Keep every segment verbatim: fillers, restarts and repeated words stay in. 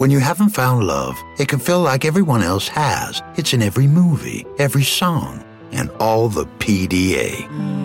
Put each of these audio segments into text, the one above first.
When you haven't found love, it can feel like everyone else has. It's in every movie, every song, and all the P D A.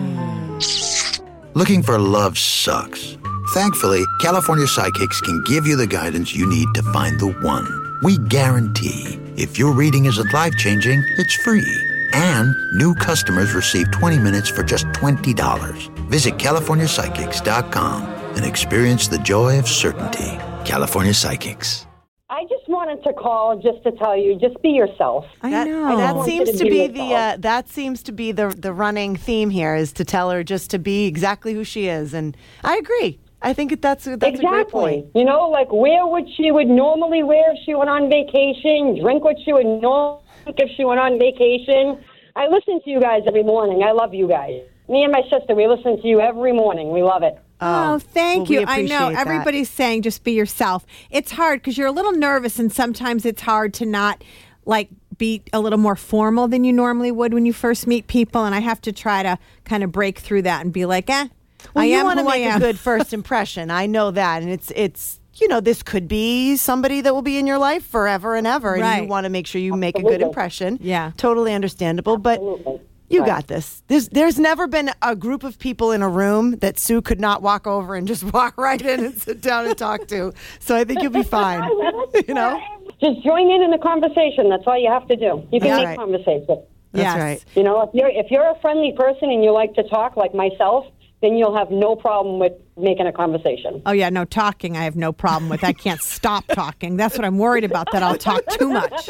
Mm. Looking for love sucks. Thankfully, California Psychics can give you the guidance you need to find the one. We guarantee if your reading isn't life-changing, it's free. And new customers receive twenty minutes for just twenty dollars. Visit California Psychics dot com and experience the joy of certainty. California Psychics. I just wanted to call just to tell you, just be yourself. I that, know. That seems to be, be the uh, that seems to be the the running theme here, is to tell her just to be exactly who she is, and I agree. I think that's that's exactly. a great point. You know, like wear what she would normally wear if she went on vacation, drink what she would normally drink if she went on vacation. I listen to you guys every morning. I love you guys. Me and my sister, we listen to you every morning. We love it. Oh, Oh, thank well, you. we I know appreciate that. everybody's saying just be yourself. It's hard because you're a little nervous, and sometimes it's hard to not like be a little more formal than you normally would when you first meet people. And I have to try to kind of break through that and be like, eh, Well, I you am want to who I make a am. good first impression. I know that, and it's it's you know, this could be somebody that will be in your life forever and ever, and Right. you want to make sure you make a Absolutely. good impression. Yeah. Totally understandable, but Absolutely. you Right. got this. There's there's never been a group of people in a room that Sue could not walk over and just walk right in and sit down and talk to. So I think you'll be fine. You know? Just join in in the conversation. That's all you have to do. You can That's make right. conversation. That's Yes. right. You know, if you're if you're a friendly person and you like to talk like myself, then you'll have no problem with making a conversation. Oh, yeah, no, talking I have no problem with. I can't stop talking. That's what I'm worried about, that I'll talk too much.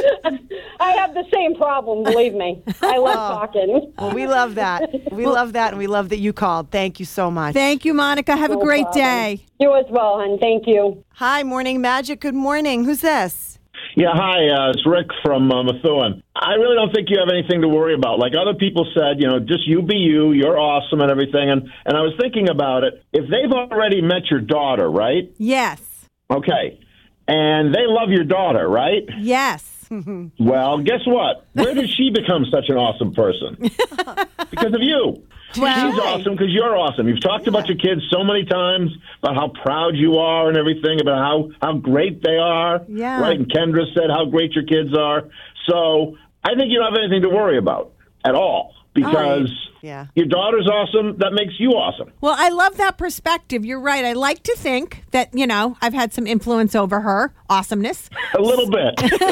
I have the same problem, believe me. I love talking. Well, we love that. We love that, and we love that you called. Thank you so much. Thank you, Monica. Have a No great problem. day. You as well, hon. Thank you. Hi, Morning Magic. Good morning. Who's this? Yeah, hi, uh, it's Rick from uh, Methuen. I really don't think you have anything to worry about. Like other people said, you know, just you be you, you're awesome and everything. And, and I was thinking about it. If they've already met your daughter, right? Yes. Okay. And they love your daughter, right? Yes. Well, guess what? Where did she become such an awesome person? Because of you. Well- She's awesome because you're awesome. You've talked about your kids so many times about how proud you are and everything, about how, how great they are. Yeah. Right? And Kendra said how great your kids are. So I think you don't have anything to worry about at all because Yeah. your daughter's awesome. That makes you awesome. Well, I love that perspective. You're right. I like to think that, you know, I've had some influence over her awesomeness. A little bit.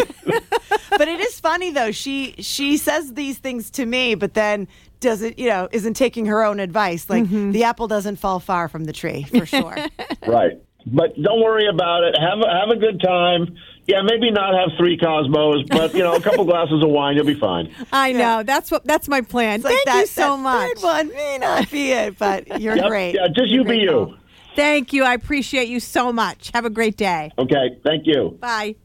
But it is funny though. She she says these things to me, but then doesn't you know isn't taking her own advice. Like the apple doesn't fall far from the tree, for sure. Right. But don't worry about it. Have a, have a good time. Yeah, maybe not have three Cosmos, but, you know, a couple glasses of wine, you'll be fine. I know. That's what. That's my plan. It's like Thank that, you so that much. Third one may not be it, but you're Yep, great. yeah, just You're you be great, you. Cole. Thank you. I appreciate you so much. Have a great day. Okay, thank you. Bye.